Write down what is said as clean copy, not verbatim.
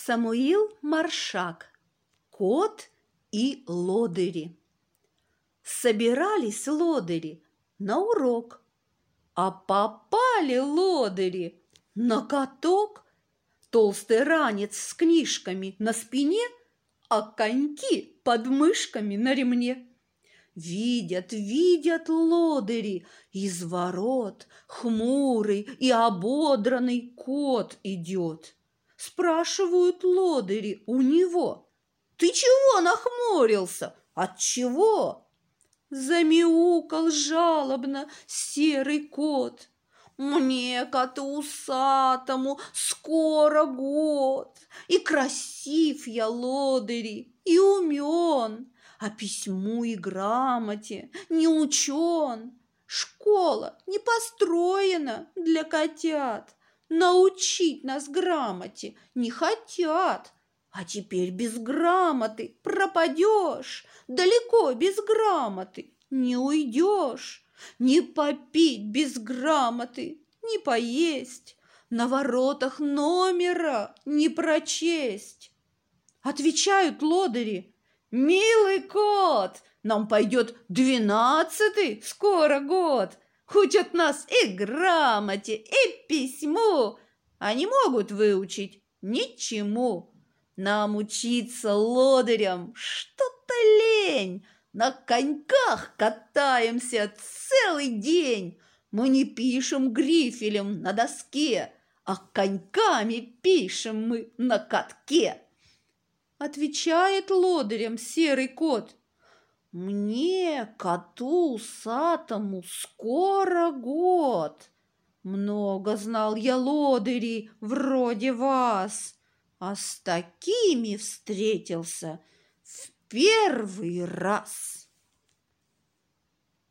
Самуил Маршак. Кот и лодыри. Собирались лодыри на урок, а попали лодыри на каток. Толстый ранец с книжками на спине, а коньки под мышками на ремне. Видят лодыри, из ворот хмурый и ободранный кот идет. Спрашивают лодыри у него: «Ты чего нахмурился? Отчего?» Замяукал жалобно серый кот: «Мне, коту усатому, скоро год, и красив я, лодыри, и умен, а письму и грамоте не учен. Школа не построена для котят, научить нас грамоте не хотят. А теперь без грамоты пропадешь, далеко без грамоты не уйдешь. Не попить без грамоты, не поесть, на воротах номера не прочесть». Отвечают лодыри: «Милый кот, нам пойдет 12-й скоро год. Учат нас и грамоте, и письму, а не могут выучить ничему. Нам учиться лодырям что-то лень. На коньках катаемся целый день. Мы не пишем грифелем на доске, а коньками пишем мы на катке». Отвечает лодырям серый кот: «Мне, коту усатому, скоро год. Много знал я лодырей вроде вас, а с такими встретился в первый раз».